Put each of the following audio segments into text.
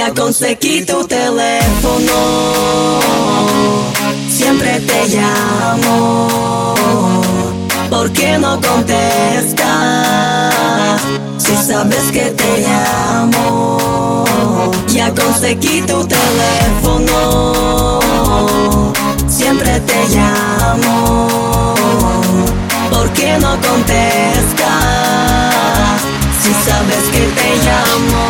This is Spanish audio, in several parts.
Ya conseguí tu teléfono, siempre te llamo. ¿Por qué no contestas si sabes que te llamo? Ya conseguí tu teléfono, siempre te llamo. ¿Por qué no contestas si sabes que te llamo?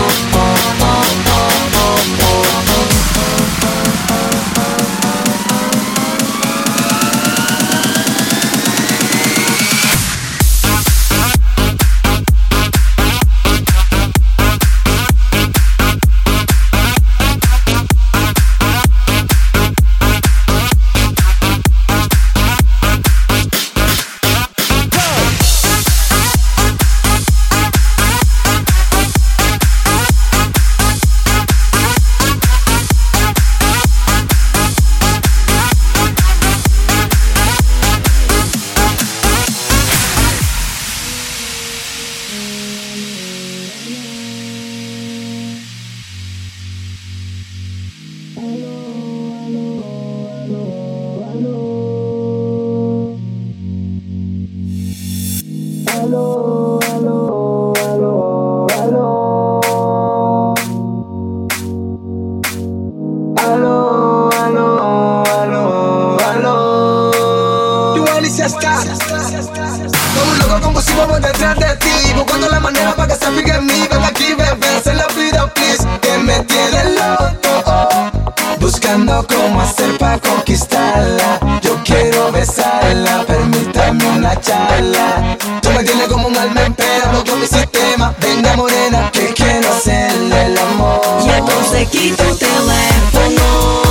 Como un loco compulsivo voy detrás de ti, buscando la manera para que se fije en mí. Ven aquí, bebé, se la pido, please. Que me tiene loco, buscando cómo hacer para conquistarla. Yo quiero besarla, permítame una charla. Tú me tienes como un alma en pena, bloqueo mi sistema. Venga morena, que quiero hacerle el amor. Ya conseguí tu teléfono,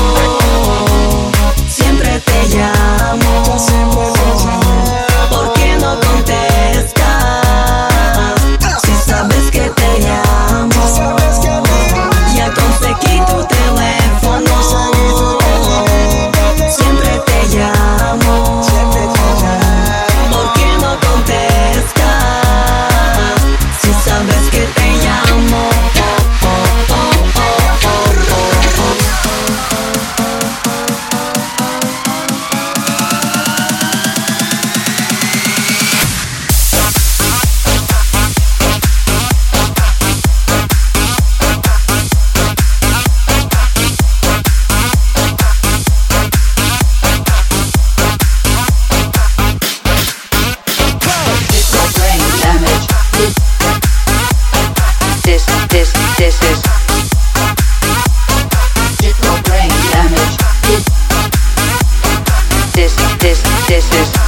siempre te llamo. ¿Por qué no contestas si sabes que te llamo? Ya conseguí tu teléfono, siempre te llamo. ¿Por qué no contestas si sabes que te llamo? This is